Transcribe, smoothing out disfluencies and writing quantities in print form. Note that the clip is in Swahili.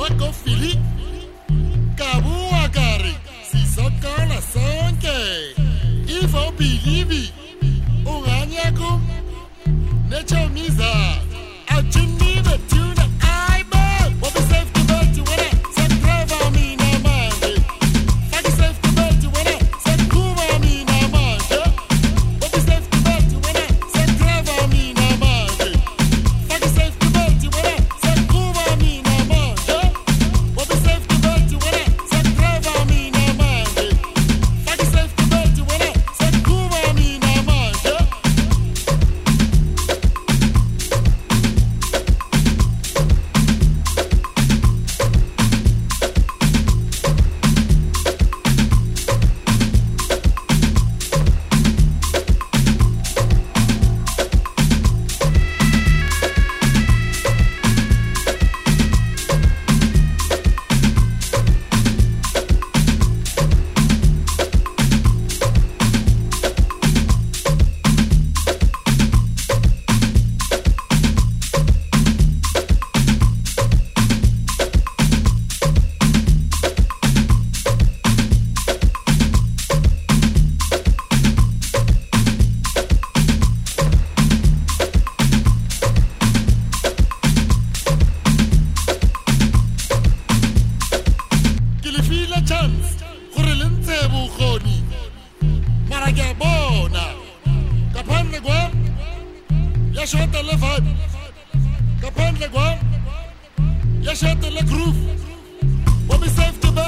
Philip Kabua Gari Sisokala Sonke Ivo Bilibi Uranyakum Nature Miza Achini the tuna Aiba What be safe to bet you when I said driver me na mande Fuck safe to bet you when I said Kuma me na mande What be safe to bet you when I said driver me na mande Fuck safe to bet you when I said Kuma me na mande What be safe to bet you when I said driver me na mande Fuck safe to bet you when I said Kuma me na mande Kilifila chance gore le ntse bogoni mara ke a bona kaphandle kwa ya shota le vibe kaphandle kwa ya shota le groove what be safe to